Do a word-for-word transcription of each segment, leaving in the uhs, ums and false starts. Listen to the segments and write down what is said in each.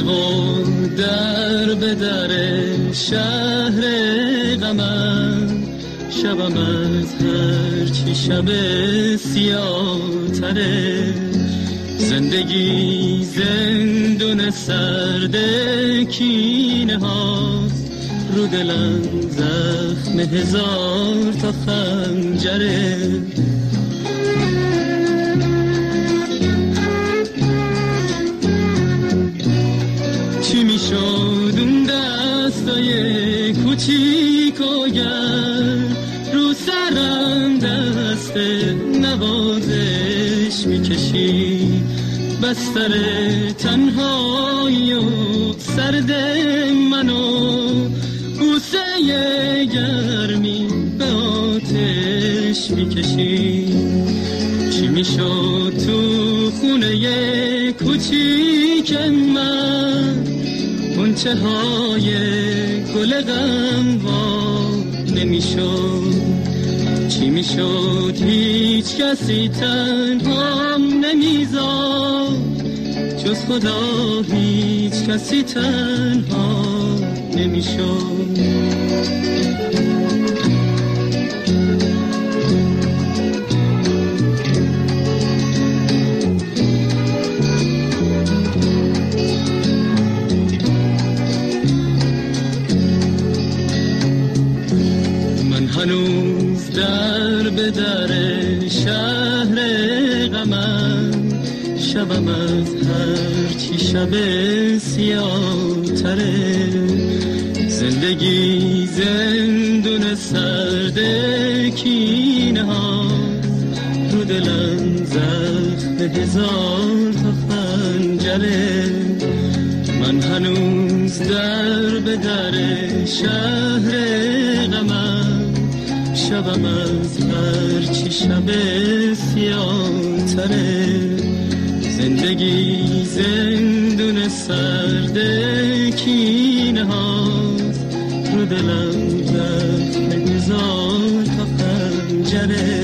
شبه و در به در شهر غمم، شبم از هر چی شب سیاه تره. زندگی زندون سرد کینه هاست، رو دلم زخم هزار تا خنجره. چی می شد اون دستای کوچیک و گرم، رو سرم دست نوازش می کشی. بستر تنهایی و سرد منو بوسه گرمی به آتش می کشی. چی می شد تو خونه کوچیک من، غنچه های گل غم وا نمی شد. چی می شد هیچ کسی تنهام نمیذار، جز خدا هیچ کسی تنها نمی شد. هنوز در به در شهر غمم، شبم از هر چی شب سیاه تره. زندگی زندون سرد کینه ها، رو دلم زخم هزار تا خنجره. من هنوز در به در شهر غمم، شبم از هر چی شب سیاه تره. زندگی زندون سرد کینه هاست، رو دلم زخم هزار تا خنجره.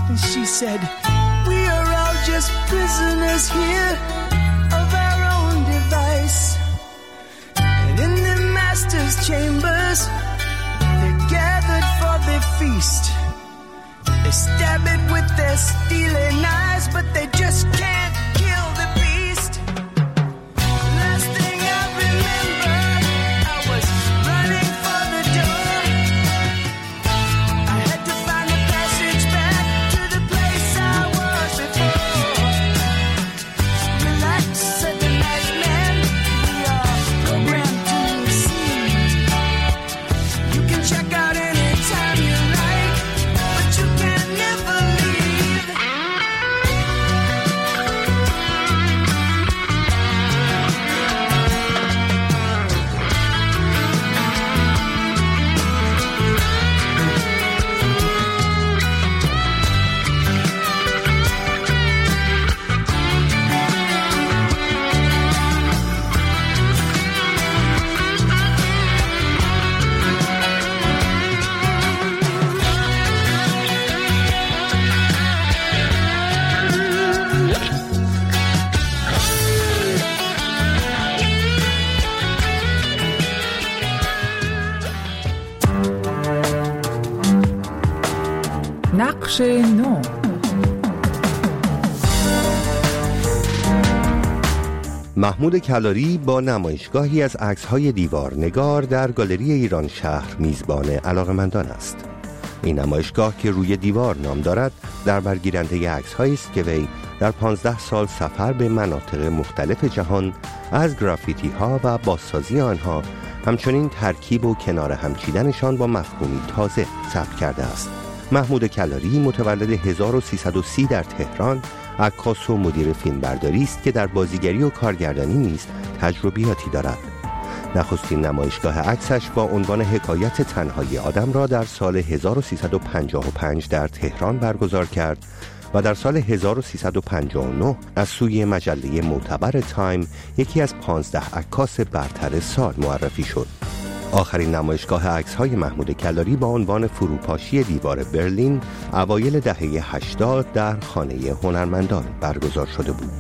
And she said, we are all just prisoners here of our own device. And in the master's chambers, they're gathered for their feast. They stab it with their steely knives, but they just can't kill the beast. Last thing I remember, I was running for the door. I had to find a passage back to the place I was before. Relax, said the nice man, we are programmed to see. You can check out anytime you like, but you can never leave. نقش نو. محمود کلاری با نمایشگاهی از عکس‌های دیوارنگار در گالری ایران شهر میزبان علاقه‌مندان است. این نمایشگاه که روی دیوار نام دارد، در برگیرنده عکس‌هایی است که وی در پانزده سال سفر به مناطق مختلف جهان از گرافیتی ها و بازسازی آنها، همچنین ترکیب و کنار هم چیدنشان با مفهومی تازه ثبت کرده است. محمود کلاری متولد هزار و سیصد و سی در تهران، عکاس و مدیر فیلمبرداری است که در بازیگری و کارگردانی نیز تجربیاتی دارد. نخستین نمایشگاه عکسش با عنوان حکایت تنهایی آدم را در سال هزار و سیصد و پنجاه و پنج در تهران برگزار کرد و در سال هزار و سیصد و پنجاه و نه از سوی مجله معتبر تایم یکی از پانزده عکاس برتر سال معرفی شد. آخرین نمایشگاه عکس‌های محمود کلاری با عنوان فروپاشی دیوار برلین اوایل دهه هشتاد در خانه هنرمندان برگزار شده بود.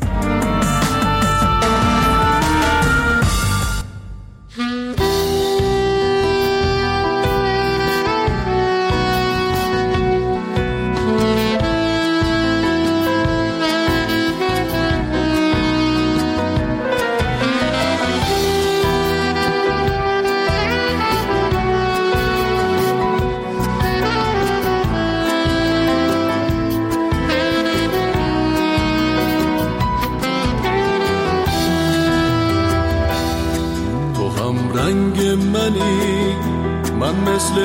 من مثل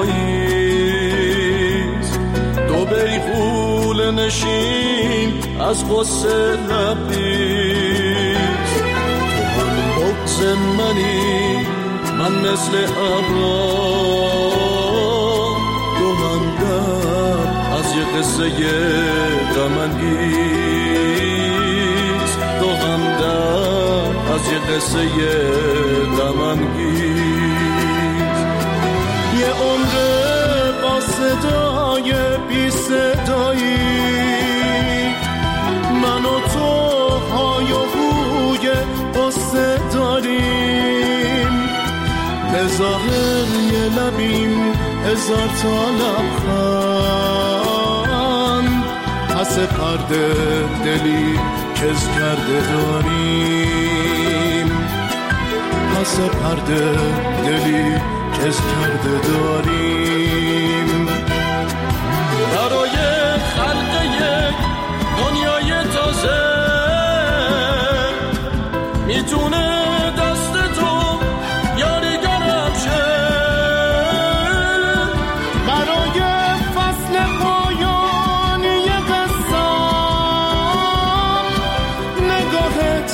پاییز دو بیغول نشین از غصه لبریز، تو هم بغض منی من مثل ابرام، دو هم در از یه قصه غم انگیز، دو هم در از یه قصه غم انگیز. یه عمره با صدای بی صدایی، من و تو های و هوی قصه داریم، به ظاهر یه لبیم هزار تا لبخند، پس پرده دلی کز کرده داریم، پس پرده دلی کس کرده داریم. برای خلق یک دنیای تازه میتونه دست تو یاریگرم شه، برای فصل پایانی قصه نگاهت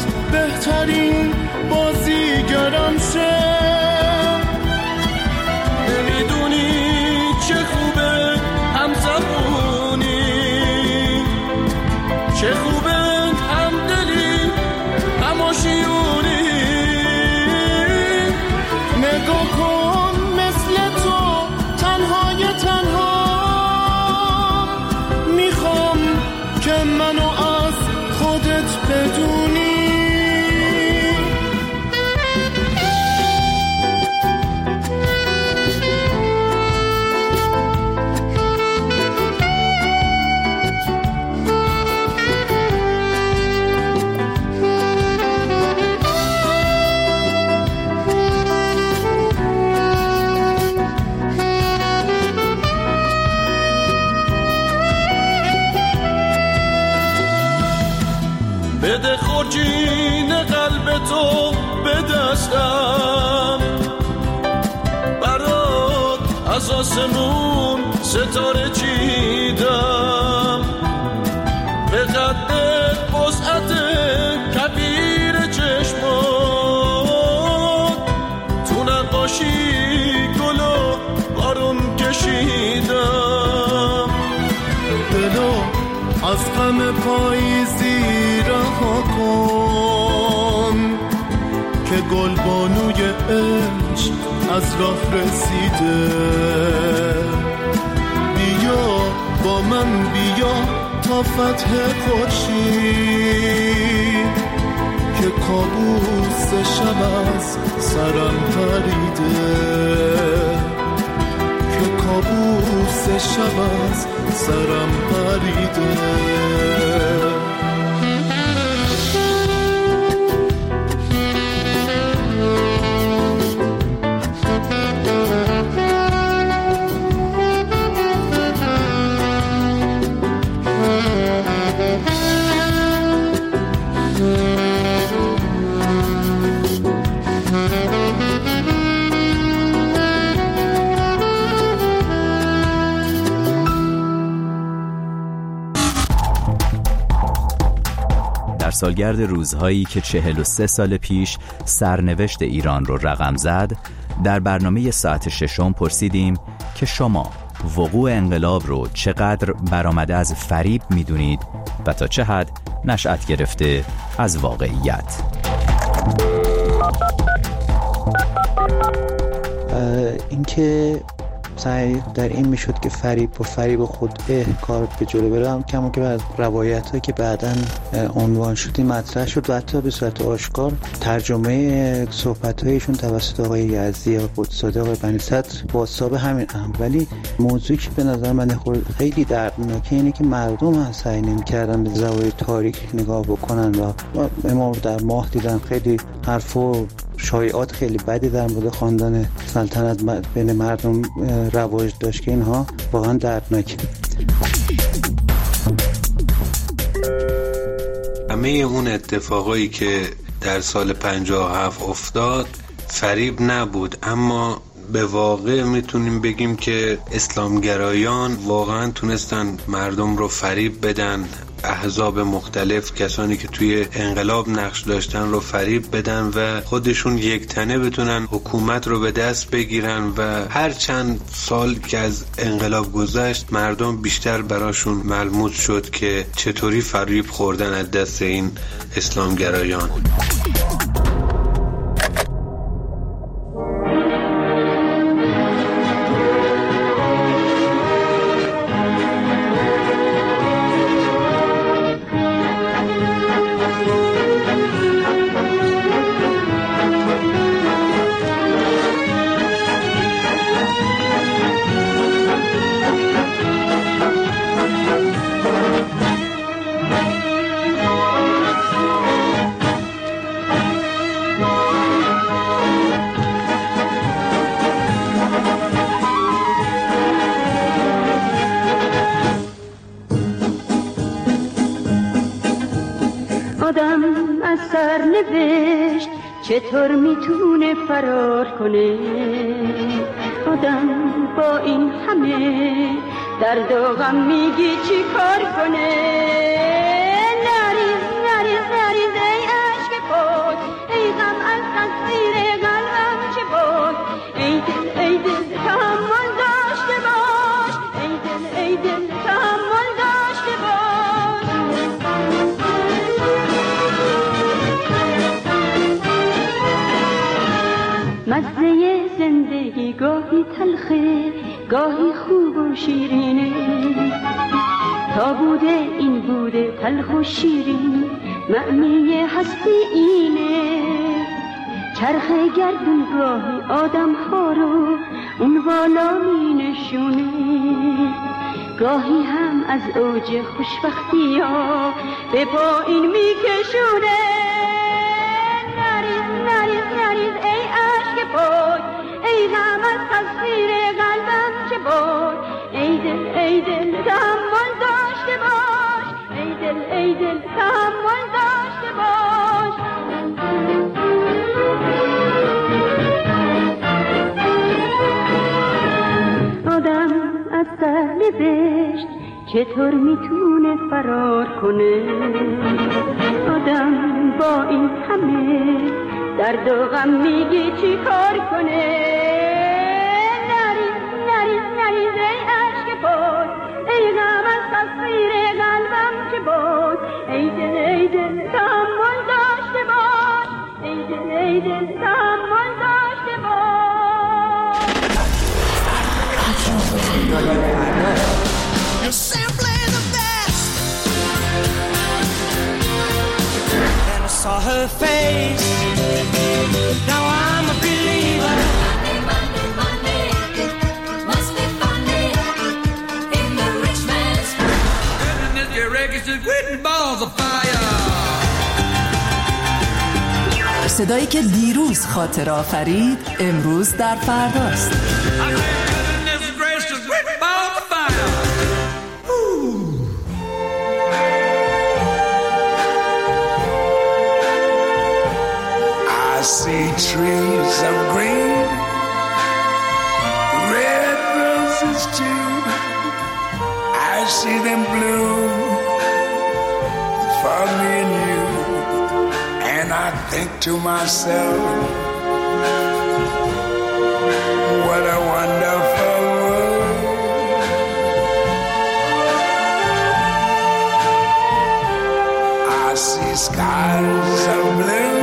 بهترین بازیگرم شه. نمیدونی گنجین قلب تو به دستم، برات از آسمون ستاره چیدم، به قد وسعت کبیر چشمات تو نقاشی گل و بارون کشیدم. دلو از غم پاییزی رها کن که گل بانوی عشق از راه رسیده. بیا با من بیا تا فتح خورشید که کابوس شب از سرم پریده، که کابوس شب از سرم پریده. سالگرد روزهایی که چهل و سه سال پیش سرنوشت ایران رو رقم زد، در برنامه ساعت ششم پرسیدیم که شما وقوع انقلاب رو چقدر برآمده از فریب میدونید و تا چه حد نشأت گرفته از واقعیت. اینکه سعی در این میشد که فریب و فریب خود کار به جلو برم، کما که بعد روایت هایی که بعداً عنوان شدی مطرح شد و حتی به صورت آشکار ترجمه صحبت هایشون توسط آقای یزدی یا قدس‌زاده آقای بنی صدر بازتاب همین هم. ولی موضوعی که به نظر من خیلی دردناکه اینه که مردم هم سعی نمی‌کردن به زوایای تاریک نگاه بکنن و امام در ماه دیدن خیلی حرف و شایعات خیلی بدی در مورد خاندان سلطنت بین مردم رواج داشت که اینها واقعا دردناکه. همه اون اتفاقایی که در سال پنجاه و هفت افتاد فریب نبود، اما به واقع میتونیم بگیم که اسلامگرایان واقعا تونستن مردم رو فریب بدن، احزاب مختلف، کسانی که توی انقلاب نقش داشتن رو فریب بدن و خودشون یک تنه بتونن حکومت رو به دست بگیرن و هر چند سال که از انقلاب گذشت مردم بیشتر براشون ملموس شد که چطوری فریب خوردن از دست این اسلامگرایان. چطور میتونه فرار کنه آدم با این همه درد و غم، میگی چی کار کنه؟ نریز نریز نریز ای عشق پاک، ای غم از تصویر قلبم چه باک، ای دل ای دل تحمل داشته باش، ای دل ای دل تحمل داشته باش. مزه زندگی گاهی تلخه گاهی خوب و شیرینه، تا بوده این بوده تلخ و شیرین، معنی هستی اینه. چرخ گردون گاهی آدم ها رو اون بالا می نشونه، گاهی هم از اوج خوشبختی ها به پایین می کشونه. نریز نریز نریز ای عشق پاک، ای غم از تصویر قلبم چه باک، ای دل ای دل تحمل داشته باش، ای دل ای دل تحمل داشته باش. زشت چطور میتونه فرار کنه؟ آدم با این همه درد و غم میگی چی کار کنه؟ نریز نریز نریز ای عشق بود، ای غم از تصویر قلبم که بود. ای دل ای دل تحمل داشته باش، ای دل ای دل تحمل داشته باش. You're simply the best. Then I saw her face. Now I'm a believer. Monday, Monday, Monday. Must be funny in the rich man's world. And this your records is written balls of fire. صدایی که دیروز خاطر آفرید امروز در فرداست. I see trees of green, red roses too. I see them bloom for me and you. And I think to myself, what a wonderful world. I see skies of blue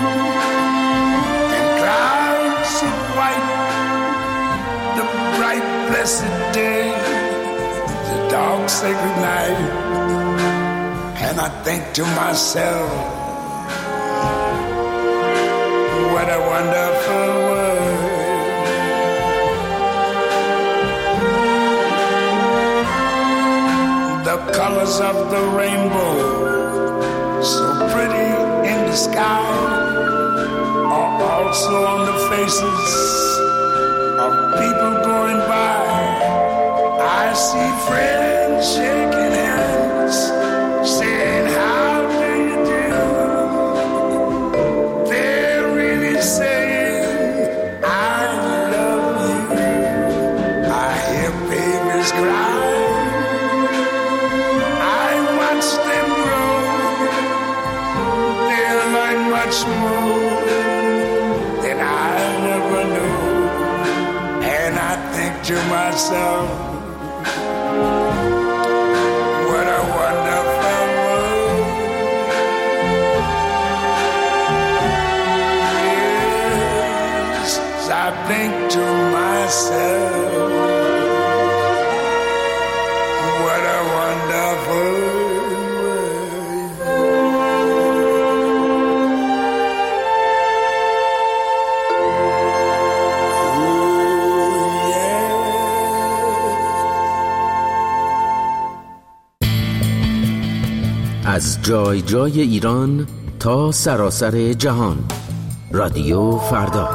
and clouds of white, the bright blessed day, the dark sacred night. And I think to myself, what a wonderful world. The colors of the rainbow, so pretty in the sky, are also on the faces of people going by. I see friends shaking hands, saying how do you do. They're really saying I love you. I hear babies cry, I watch them grow. They'll learn much more than I never knew. And I think to myself, what a wonderful world. Yes, I think to myself, what a wonderful world. از جای جای ایران تا سراسر جهان، رادیو فردا.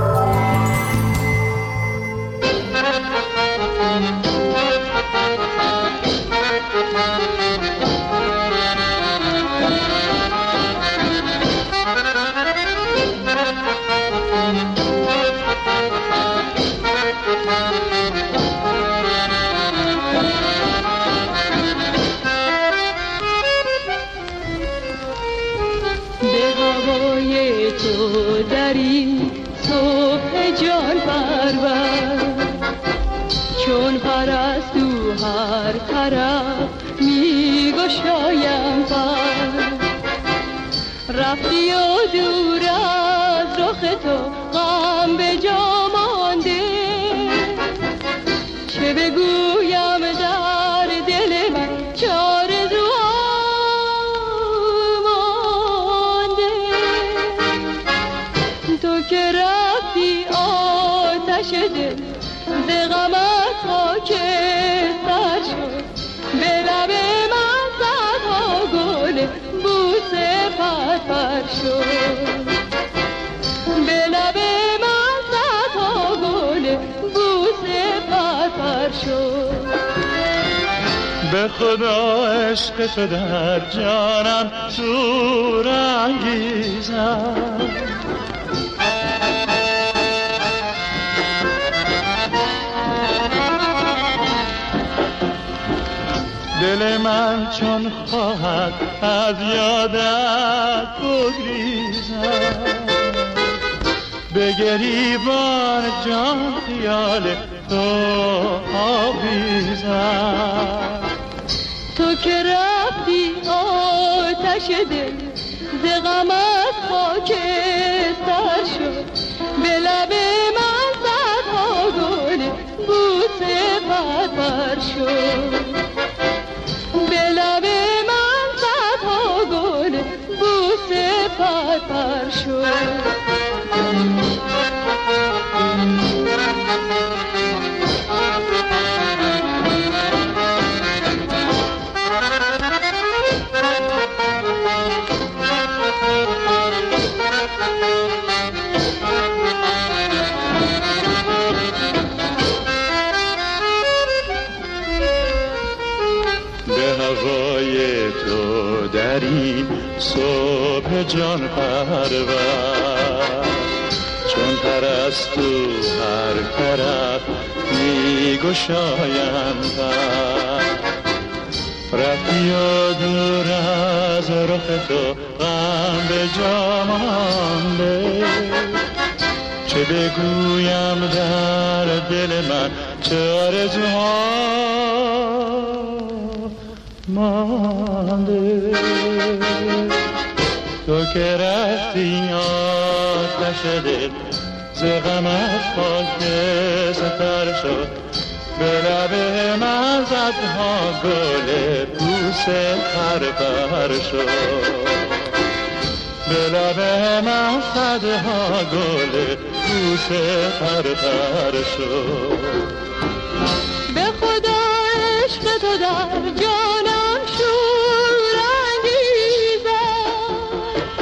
تو در این صبح جان پرور، چون پرستو هر طرف می گشایم پر. رفتی و دور از رخ تو غم به جا مانده، چه بگویم در دل من چاره که رفتی آتش دل ز غمت خاکستر شد. به لب من صدها گل بوسه پرپر شد. به لب من صدها گل بوسه پرپر شد. به خدا عشق تو در جانم شور انگیزم. دل من چون خواهد از یادت بگریزد، به گریبان جان خیال تو آویزد. تو که رفتی آتش دل ز غمت خاکستر شد، به لب من صدها گل بوسه پرپر شد، به لب من صدها گل بوسه پرپر شد. در این صبح جان پرور، چون پرستو هر طرف می گشایند پر، رفتی و دور از رخ تو غم به جا مانده، چه بگویم در دل من چه آرزوها مانده. تو که رفتی آتش دل ز غمت خاکستر شد، به لب من صدها گل بوسه پرپر شد، به لب من صدها گل بوسه پرپر شد. به خدا عشق تو در جانم شور انگیزد،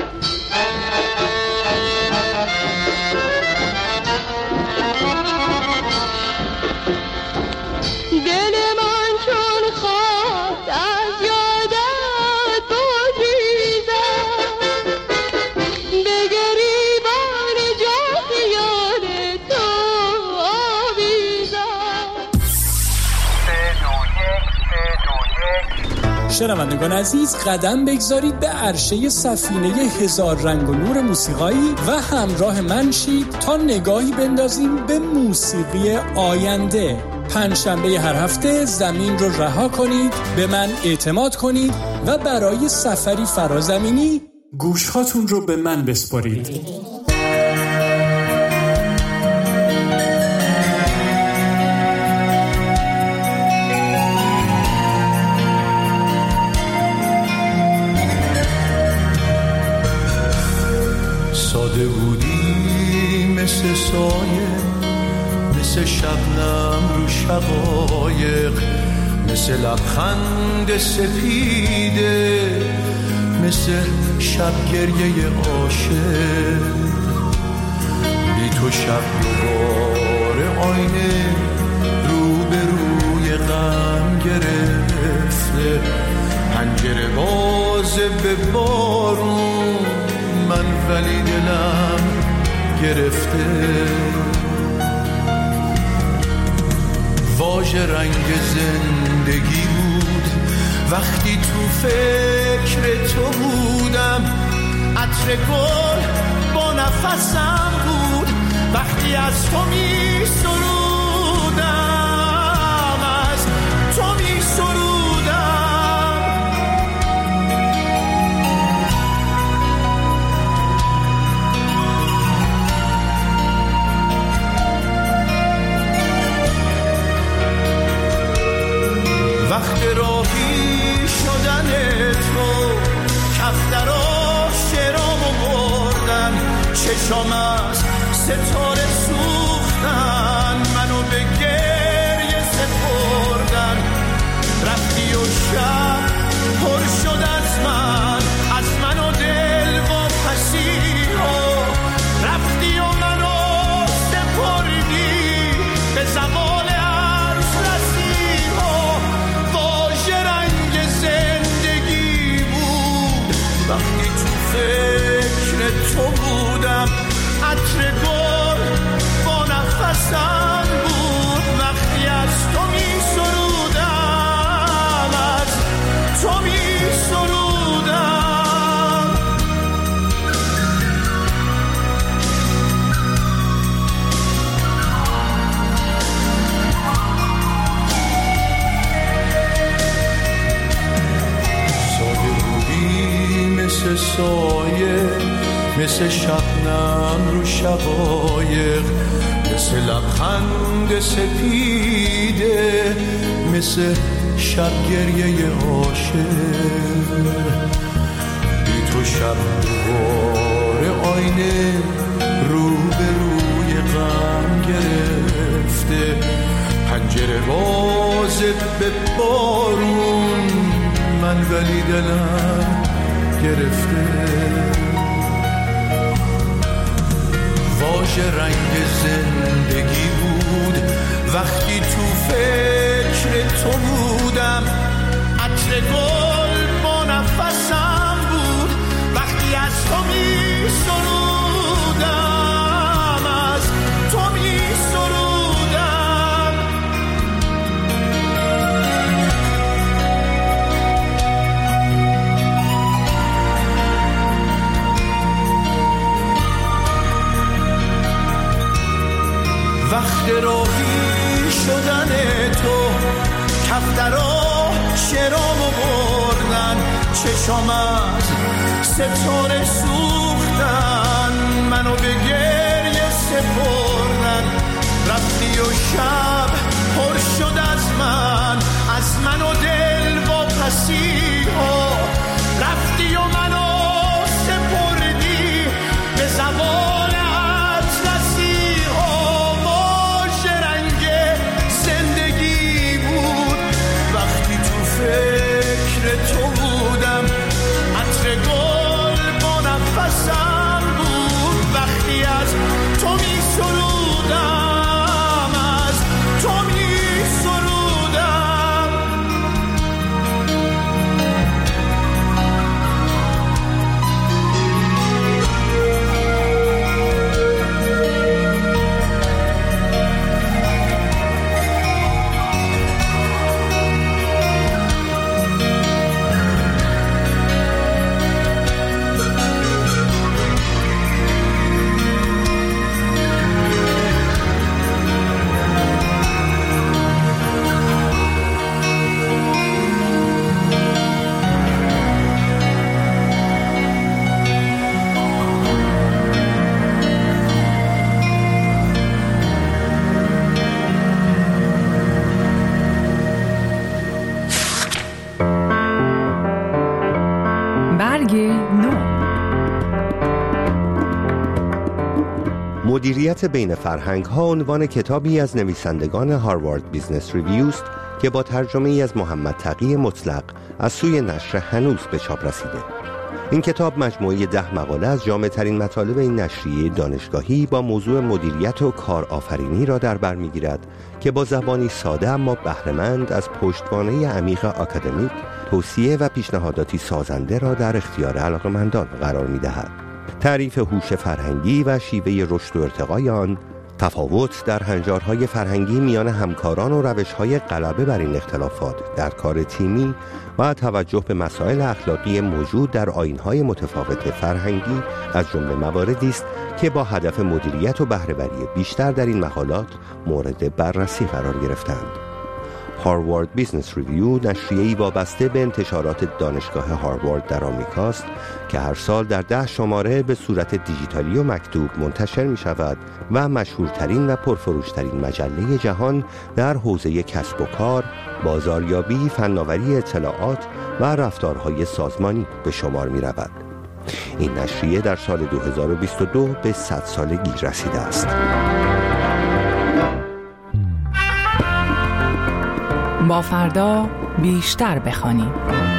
دل من چون خواست از یادت بگریزد، به گریبان جان خیال تو آویزد. شنوندگان عزیز، قدم بگذارید به عرشه سفینه هزار رنگ و نور موسیقایی و همراه من شید تا نگاهی بندازیم به موسیقی آینده. پنجشنبه هر هفته زمین رو رها کنید، به من اعتماد کنید و برای سفری فرازمینی گوشهاتون رو به من بسپارید. ساده بودی مثل سایه، مثل شبنم رو شقایق، مثل لبخند سپیده، مثل شب گریه عاشق. بی تو شب دوباره آینه رو به روی غم گرفته، پنجره بازه به بارون، من ولی دلم گرفته. واژه رنگ زندگی بود وقتی تو فکر تو بودم، عطر گل با نفسم بود وقتی از تو می سرودم، از تو می سرودم. وقت راهی شدن تو کفترا شرامو بردن، چشام از ستاره سوختن، منو به گریه سپردن. رفتی و شب پر شد از من، از من و دل و پسیها، رفتی و منو سپردی به زوال عرض رسیها. واژه رنگ زندگی بود وقتی تو فکر تو بودم، عطر گل سایه، مثل شبنم رو شقایق، مثل لبخند سپیده، مثل شب گریه عاشق. بی تو شب دوباره آینه رو به روی غم گرفته، پنجره بازت به بارون، من ولی دلم گرفته. واژه رنگ زندگی بود وقتی تو فکر تو بودم، عطر گل با نفسم بود وقتی از تو می سرودم، از تو می سرودم. وقت راهی شدن تو، کفترا شرامو بردن، چشام از ستاره سوختن، منو به گریه سپردن. رفتی و شب پر شد از من، از من و دل واپسی ها. رفتی و منو سپردی به زبان فکر تو بودم، عطر گل با نفسم بود وقتی از تو می سرودم، از تو می سرودم. مدیریت بین فرهنگ ها عنوان کتابی از نویسندگان هاروارد بیزنس ریویو است که با ترجمه ای از محمد تقی مطلق از سوی نشر هنوز به چاپ رسیده. این کتاب مجموعه ده مقاله از جامع‌ترین مطالب این نشریه دانشگاهی با موضوع مدیریت و کارآفرینی را در بر می‌گیرد که با زبانی ساده اما بهره‌مند از پشتوانه عمیق آکادمیک توصیه و پیشنهاداتی سازنده را در اختیار علاقه‌مندان قرار می‌دهد. تعریف هوش فرهنگی و شیوه رشد و ارتقای آن، تفاوت در هنجارهای فرهنگی میان همکاران و روش‌های غلبه بر این اختلافات در کار تیمی و توجه به مسائل اخلاقی موجود در آیین‌های متفاوت فرهنگی از جمله مواردی است که با هدف مدیریت و بهره‌وری بیشتر در این مقالات مورد بررسی قرار گرفتند. هاروارد بیزنس ریویو نشریه‌ای وابسته به انتشارات دانشگاه هاروارد در آمریکاست که هر سال در ده شماره به صورت دیجیتالی و مکتوب منتشر می شود و مشهورترین و پرفروشترین مجله جهان در حوزه کسب و کار، بازاریابی، فناوری اطلاعات و رفتارهای سازمانی به شمار می رود. این نشریه در سال دو هزار و بیست و دو به صد سالگی رسیده است. با فردا بیشتر بخوانیم.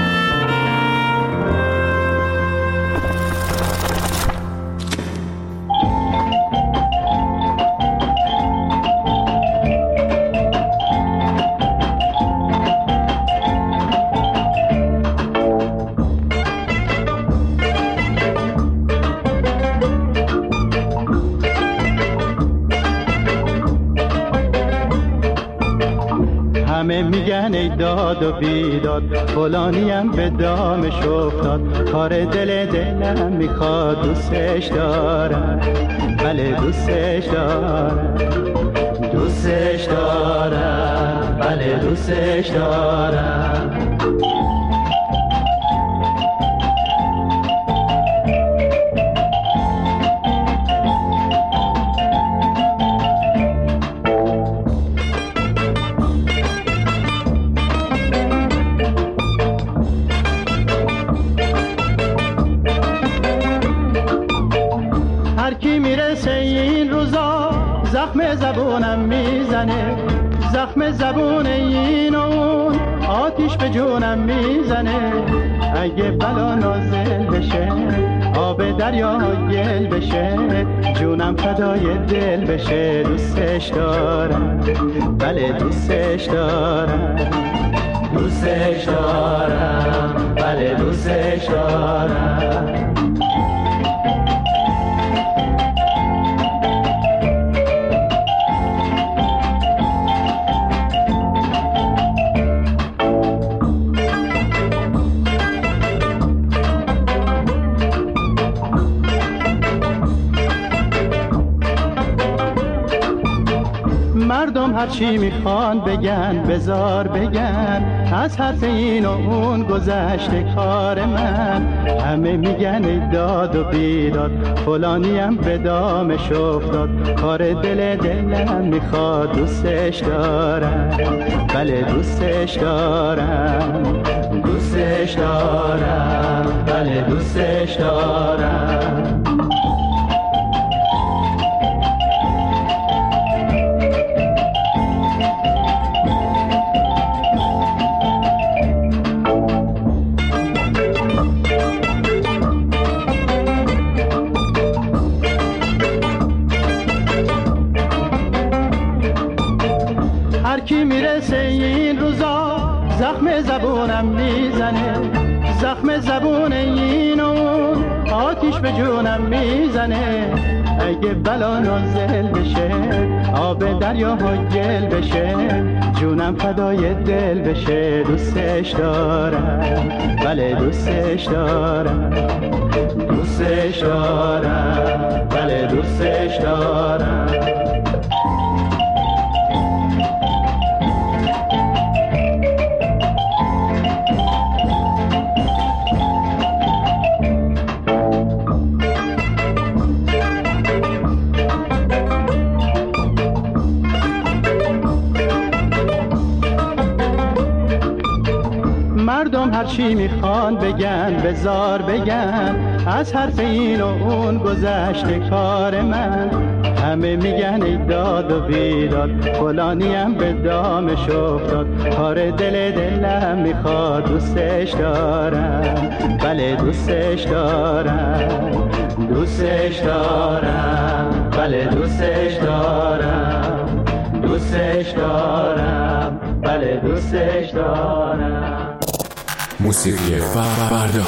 همه میگن ای داد و بیداد، فلانیم به دامش افتاد، کار دل دلم میخواد، دوستش دارم، بله دوستش دارم، دوستش دارم، بله دوستش دارم. زخم زبونم میزنه، زخم زبون این و اون آتیش به جونم میزنه. اگه بلا نازل بشه آب دریا گل بشه، جونم فدای دل بشه. دوستش دارم، بله دوستش دارم، دوستش دارم، بله دوستش دارم. مردم هر چی میخوان بگن بزار بگن، از حرف این و اون گذشته کار من. همه میگن ای داد و بیداد، فلانیم به دامش افتاد. کار دل دلم میخواد، دوستش دارم، بله دوستش دارم، دوستش دارم، بله دوستش دارم. کی میرسه این روزا زخم زبونم میزنه، زخم زبون این و آتیش به جونم میزنه. اگه بلا نازل بشه آب دریا گل بشه، جونم فدای دل بشه. دوستش دارم، بله دوستش دارم، دوستش دارم، بله دوستش دارم. مردم هر چی میخوان بگن بزار بگن، از حرف این و اون گذشته کار من. همه میگن ای داد و بیداد، فلانیم به دامش افتاد. کار دل دلم میخواد، دوستش دارم، بله دوستش دارم، دوستش دارم، بله دوستش دارم، دوستش دارم، بله دوستش دارم. موسیقی فردا.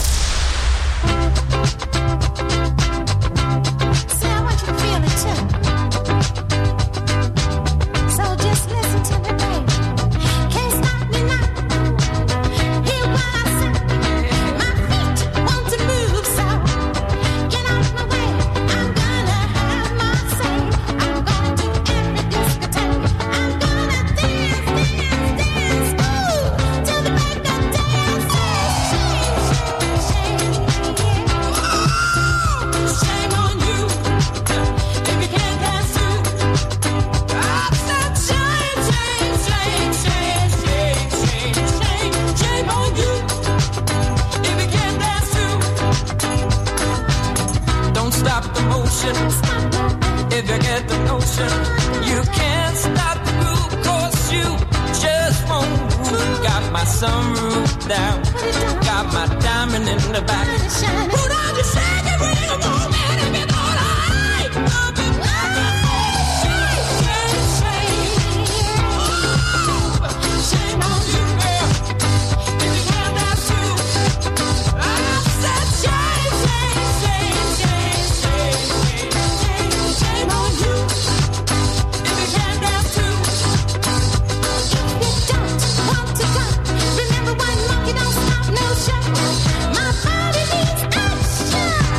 If you get the notion, you can't stop the groove, 'cause you just won't move. Got my sunroof down, got my diamond in the back. Put on your second ring, oh man, if you're gonna hide, up and back and forth. Shame, shame, shame. Oh, shame on you, girl. If you can't dance too, I said shame, shame, shame, shame, shame, shame, shame on you. If you can't dance too, if you don't want to go, remember one monkey don't stop no show. My body needs action.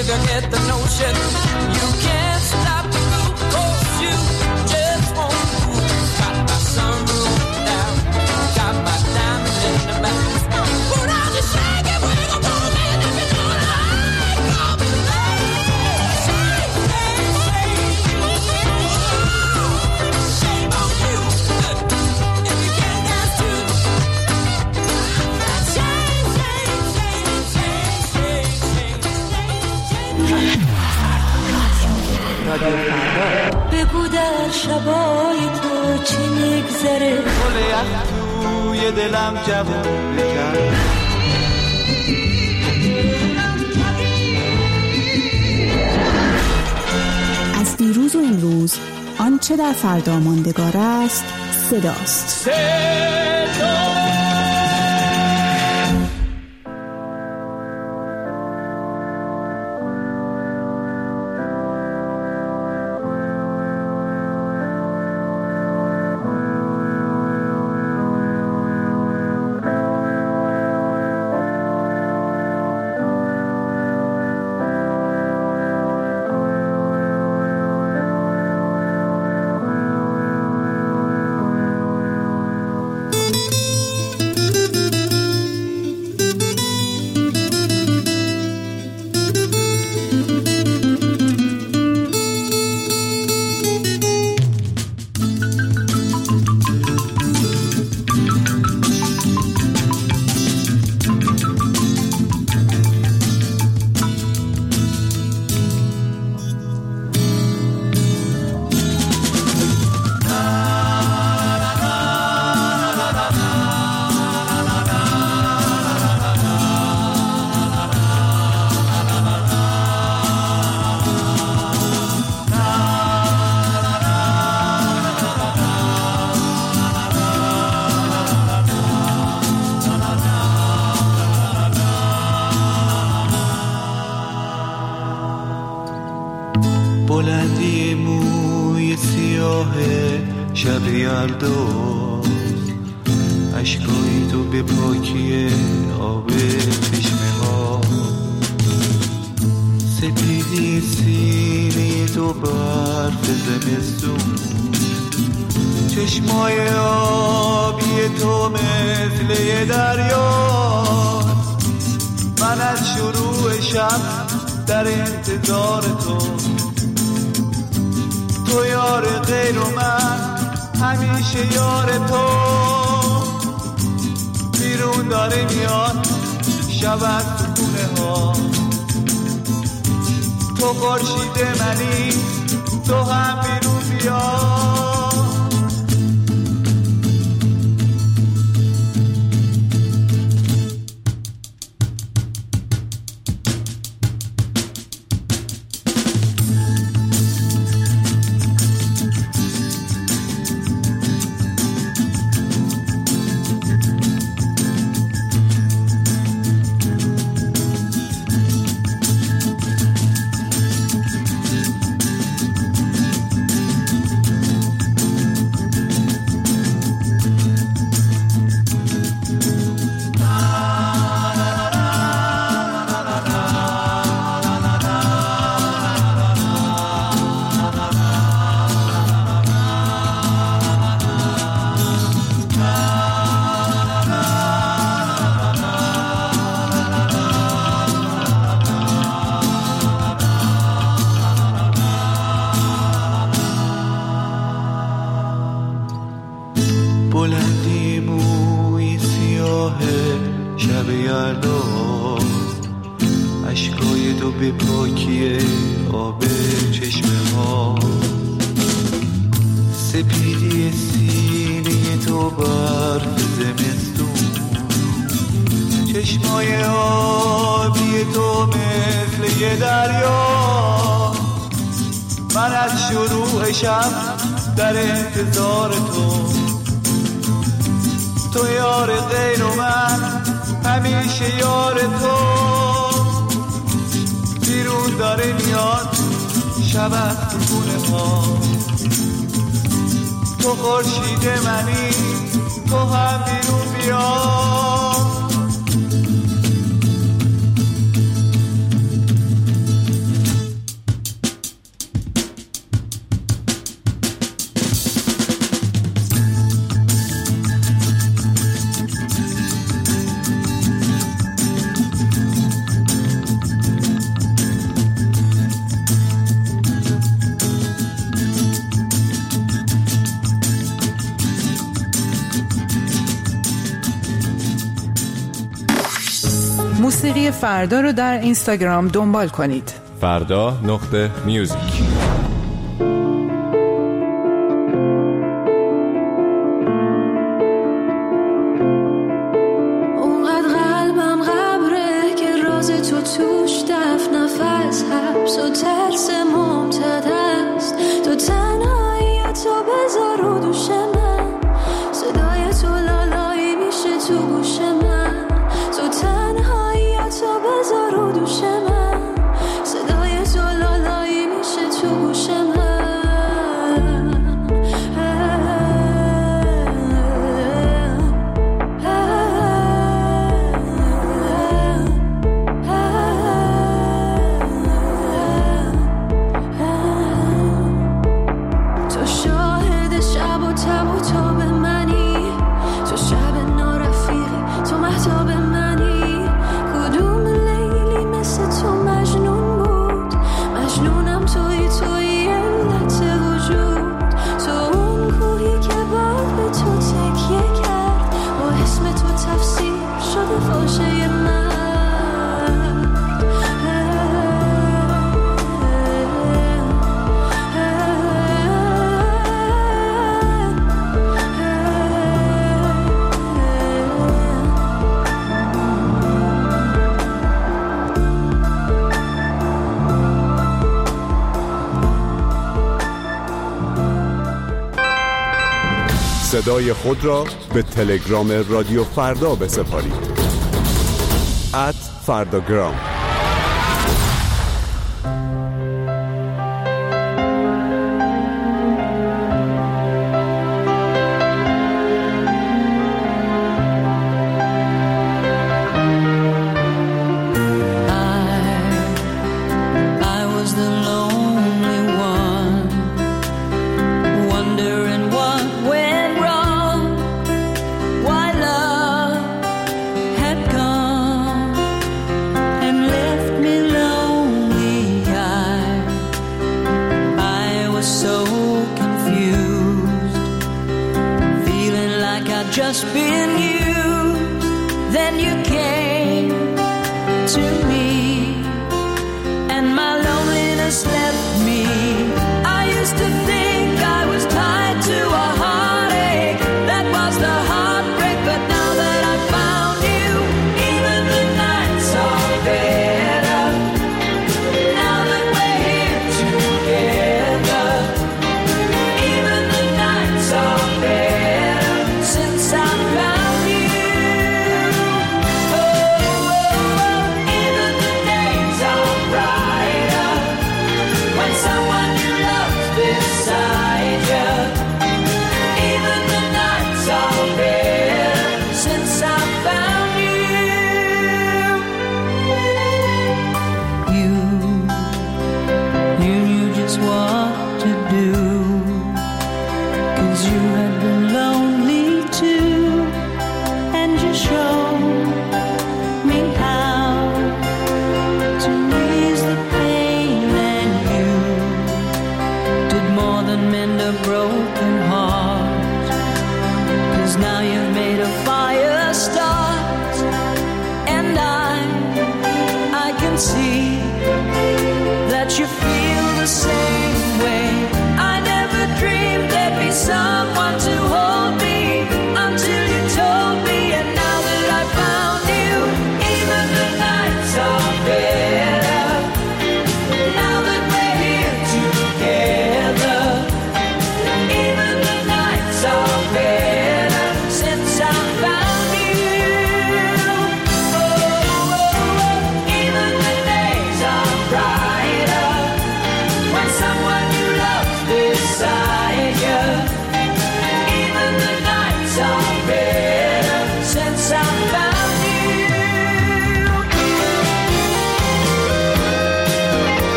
nigga get the notion. You can't stop the groove, 'cause you just won't move. Got my sunroof down, got my diamond in the back. Put on the shake and wiggle, don't man if you know what I call me lady. Shake, shake, shake. Shame on you if you can't dance too. Shake, shake, shake, shake, shake, shake, shake. بگو در شبای تو چی میگذره، گل یخ توی دلم جوون کرد. از دیروز و امروز آنچه در فردا ماندگار است صداست. صدا بلندی موی سیاه شب یلدا، اشکای تو به پاکی آب چشمه ها، سپیدی سینه تو برف زمستون، چشمای آبی تو مثل یه دریا. من از شروع شب در انتظار تو، تو یار غیر و من همیشه یار تو. بیرون داره میاد شب از تو خونه ها، تو خورشید منی، تو هم بیرون بیا. بلندی موی سیاه شب یلدا، اشکای تو به پاکی آب چشمه ها، سپیدی سینه تو برف زمستون، چشمای آبی تو مثل یه دریا. من از شروع شب در انتظار تو، تو یار غیر و من همیشه یار تو. بیرون داره میاد شب از تو خونه ها، تو خورشید منی، تو هم بیرون بیا. صدای فردا رو در اینستاگرام دنبال کنید. فردا نقطه میوزیک. اونقدر قلبم غبره که راز تو توش دفن نفس حبس و ترس ممتد است. تو تنهایی تو بذار رو دوش من، صدای تو لالایی میشه تو گوش من. تو تنهایی تو بذار رو دوش من، صدای تو لالایی میشه تو گوش من. تو شاهد شب و تب و تاب منی، تو شب نارفیقی، تو مهتاب منی. کدوم لیلی مثل تو مجنون بود؟ مجنونم توی توی علت وجود. تو اون کوهی که بعد به تو تکیه کرد، با اسم تو تفسیر شده فاشه من. صدای خود را به تلگرام رادیو فردا بسپارید. ات فرداگرام. Just been used, then you came to me, and my loneliness left me. I used to think I was tied to a heartache, that was the heartbreak, but now that I found you, even the nights are better. Now that we're here together, even the nights are better since I found you. Oh, oh, oh, even the days are brighter.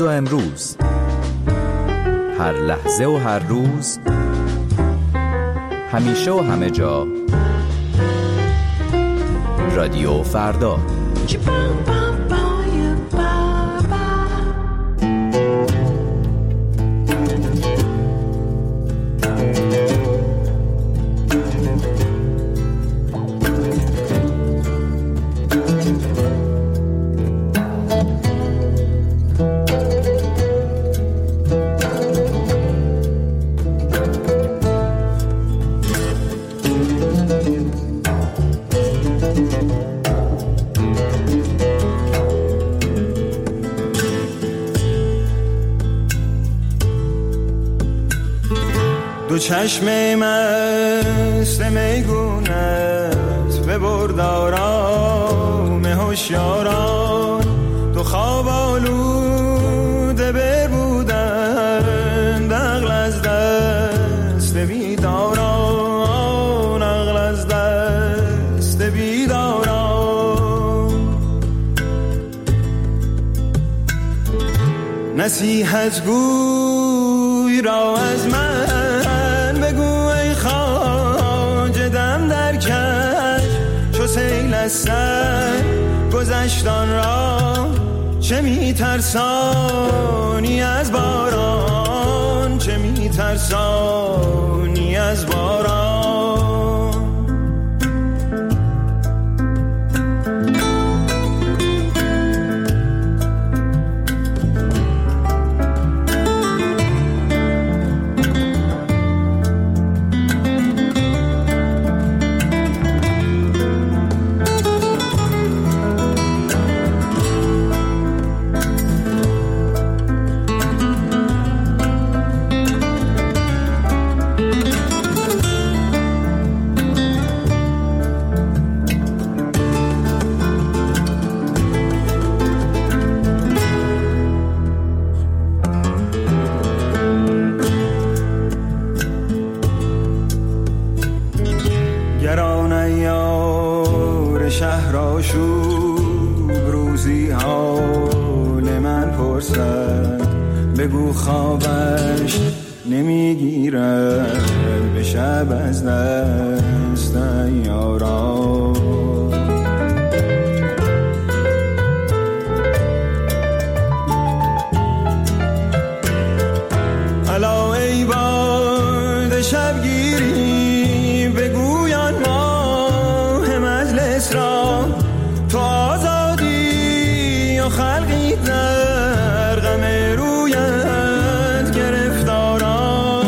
و امروز، هر لحظه و هر روز، همیشه و همه جا، رادیو فردا. دو چشم مست میگونت ببرد آرام هوشیاران، دو خواب آلوده ببودند عقل از دست بیداران، عقل از دست بیداران. نصیحت گوی را از من سیل از سر گذشتان را، چه میترسانی از باران، چه میترسانی از باران. بگو خوابش نمیگیرد به شب از دست یاران. الا ای باد شبگیری بگویان ماه مجلس را، تو آزادی و خلقی در غم رویت گرفتاران.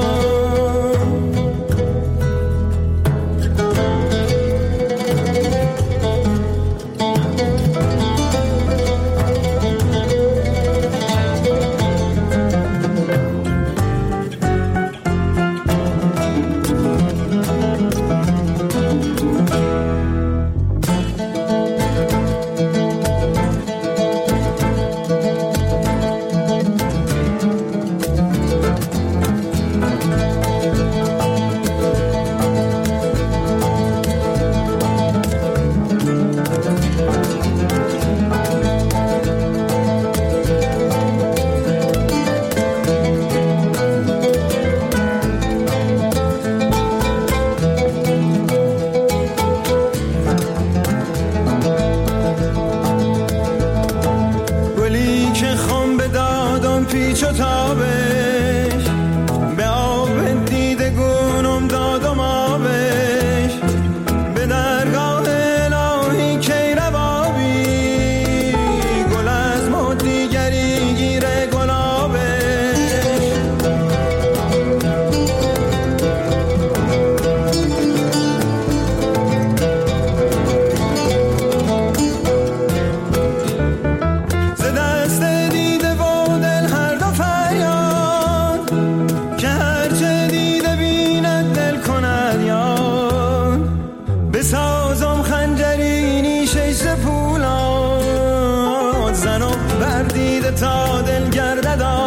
پیچ و تابش به آب دیده گونم دادم آبش، به درگاه الهی کی روابی گل از ما دیگری گیره گلابش. ز دست دیده و دل هر دو فریاد که هرچه دیده بیند دل کند یاد، بسازم خنجری نیشش ز پولاد زنم بر دیده تا دل گردد